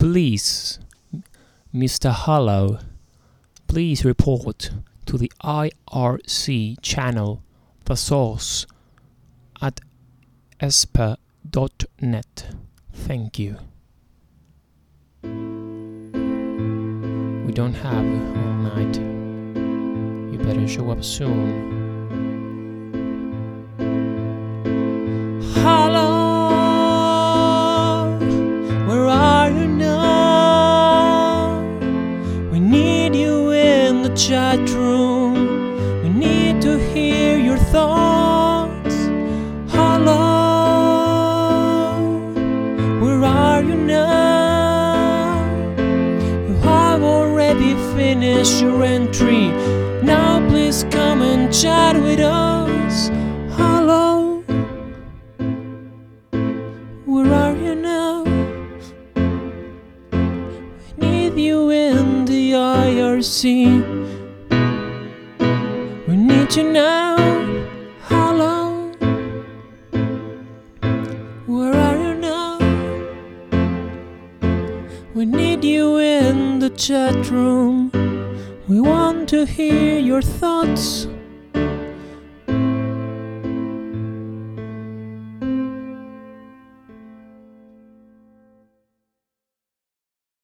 Please, Mr. Hello, please report to the IRC channel the source at esper.net. Thank you. We don't have all night. You better show up soon. Hello, where are you now? We need you in the chat room. We need to hear your thoughts. Hello, where are you now? You have already finished your entry. Now please come and chat with us. Hello, where are you now? We need you in the IRC. We need you now. Hello, where are you now? We need you in the chat room. We want to hear your thoughts.